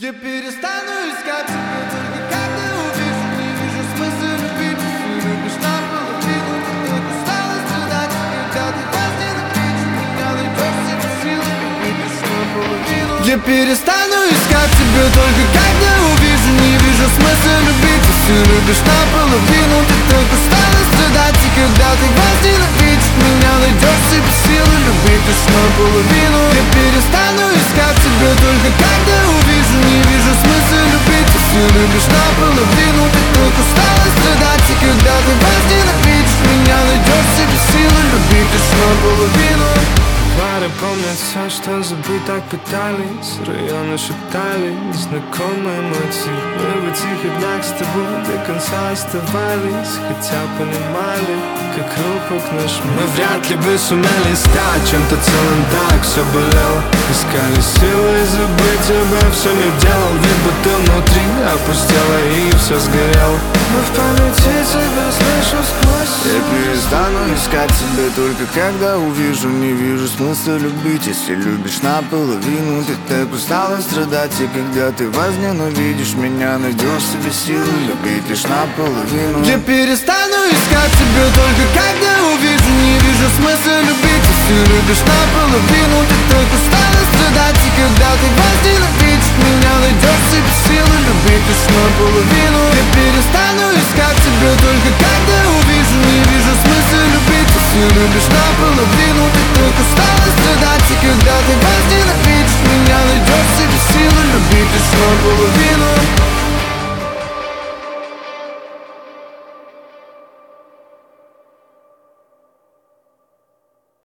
Я перестану искать тебя только когда увижу. Не вижу смысла любить, ты любишь наполовину. Ты так устала страдать, когда ты возненавидишь меня. Найдешь себе силы любить лишь наполовину. Я перестану искать тебя только когда увижу. Не вижу смысла любить, ты любишь наполовину. Ты так устала страдать, и когда ты возненавидишь меня. Найдешь себе силы любить лишь наполовину. Я перестану искать тебя только когда увижу. Не вижу смысла любить, если любишь наполовину. Ты так устала страдать, и когда ты возненавидишь меня. Найдешь себе силы любить лишь наполовину. Пары помнят все, что забыть так пытались. Районы шептались, знакомые эмоции. Мы в этих днях с тобой до конца оставались. Хотя понимали, как хрупок наш мир. Мы вряд ли бы сумели стать чем-то целым, так все болело. Искали силы забыть обо всем. Я делал вид, будто внутри опустело и все сгорело. Но в памяти тебя слышу сквозь. Я перестану искать тебя только когда увижу. Не вижу смысла любить, если любишь наполовину. Ты так устала страдать, и когда ты возненавидишь меня. Найдешь себе силы любить лишь наполовину. Я перестану искать тебя только когда увижу. Не вижу смысла любить, если любишь наполовину. Ты так устала страдать, и когда ты возненавидишь меня. Найдешь себе силы любить лишь наполовину. Я перестану искать тебя только когда увижу. Не вижу смысла любить, если любишь наполовину. Ты так устала страдать, и когда ты возненавидишь меня. Найдешь себе силы любить лишь наполовину.